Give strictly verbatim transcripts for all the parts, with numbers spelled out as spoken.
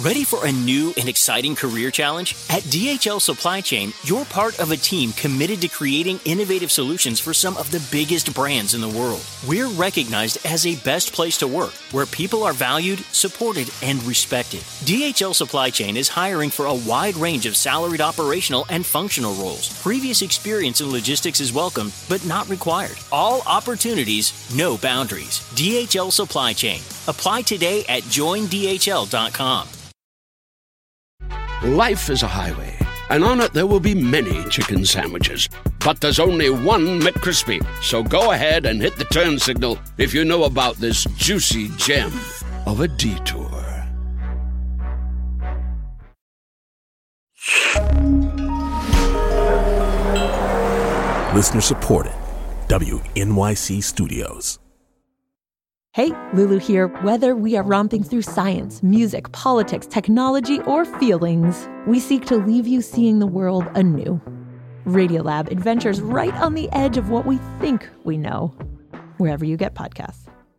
Ready for a new and exciting career challenge? At D H L Supply Chain, you're part of a team committed to creating innovative solutions for some of the biggest brands in the world. We're recognized as a best place to work, where people are valued, supported, and respected. D H L Supply Chain is hiring for a wide range of salaried operational and functional roles. Previous experience in logistics is welcome, but not required. All opportunities, no boundaries. D H L Supply Chain. Apply today at join D H L dot com. Life is a highway, and on it there will be many chicken sandwiches. But there's only one McCrispy. So go ahead and hit the turn signal if you know about this juicy gem of a detour. Listener supported. W N Y C Studios. Hey, Lulu here. Whether we are romping through science, music, politics, technology, or feelings, we seek to leave you seeing the world anew. Radiolab adventures right on the edge of what we think we know, wherever you get podcasts.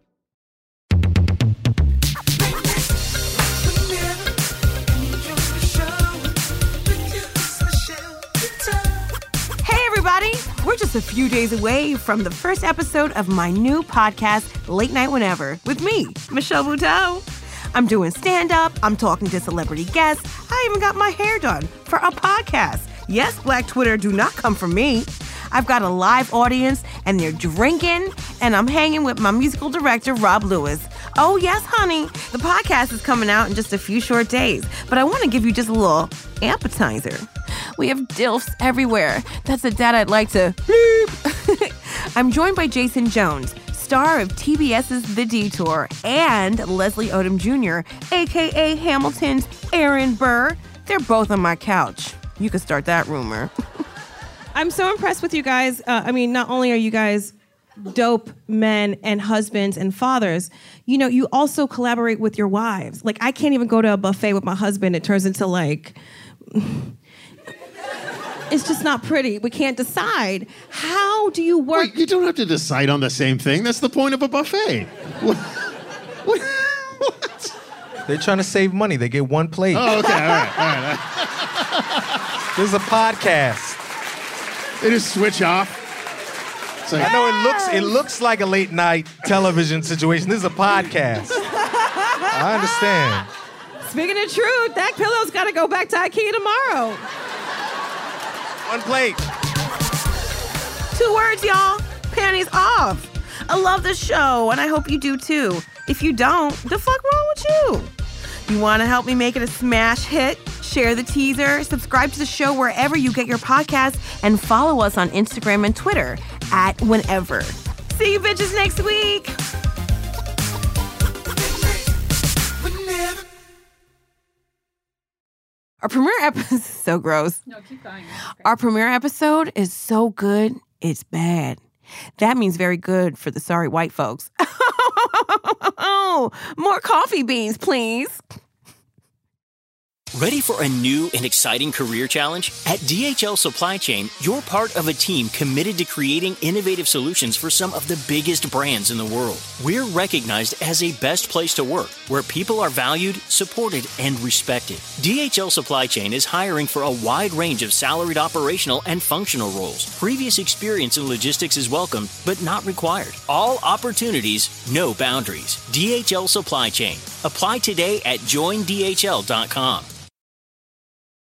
We're just a few days away from the first episode of my new podcast, Late Night Whenever, with me, Michelle Buteau. I'm doing stand-up, I'm talking to celebrity guests, I even got my hair done for a podcast. Yes, Black Twitter, do not come for me. I've got a live audience, and they're drinking, and I'm hanging with my musical director, Rob Lewis. Oh, yes, honey, the podcast is coming out in just a few short days, but I want to give you just a little appetizer. We have dilfs everywhere. That's the dad I'd like to bleep. I'm joined by Jason Jones, star of TBS's The Detour, and Leslie Odom Junior, a k a. Hamilton's Aaron Burr. They're both on my couch. You could start that rumor. I'm so impressed with you guys. Uh, I mean, not only are you guys dope men and husbands and fathers, you know, you also collaborate with your wives. Like, I can't even go to a buffet with my husband. It turns into like... It's just not pretty. We can't decide. How do you work? Wait, you don't have to decide on the same thing. That's the point of a buffet. What? What? What? They're trying to save money. They get one plate. Oh, okay. All right. All right. This is a podcast. They just switch off. Like, I know it looks it looks like a late night television situation. This is a podcast. I understand. Speaking of truth, that pillow's got to go back to IKEA tomorrow. One plate. Two words, y'all. Panties off. I love the show, and I hope you do too. If you don't, the fuck wrong with you? You want to help me make it a smash hit? Share the teaser, subscribe to the show wherever you get your podcasts, and follow us on Instagram and Twitter at Whenever. See you bitches next week. Our premiere episode is so gross. No, keep going. Our premiere episode is so good, it's bad. That means very good for the sorry white folks. More coffee beans, please. Ready for a new and exciting career challenge? At D H L Supply Chain, you're part of a team committed to creating innovative solutions for some of the biggest brands in the world. We're recognized as a best place to work, where people are valued, supported, and respected. D H L Supply Chain is hiring for a wide range of salaried operational and functional roles. Previous experience in logistics is welcome, but not required. All opportunities, no boundaries. D H L Supply Chain. Apply today at join D H L dot com.